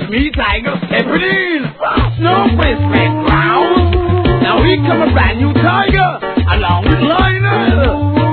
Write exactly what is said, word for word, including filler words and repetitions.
It's me, Tiger, stepping in. No respect ground. Now here come a brand new Tiger, along with Lionel.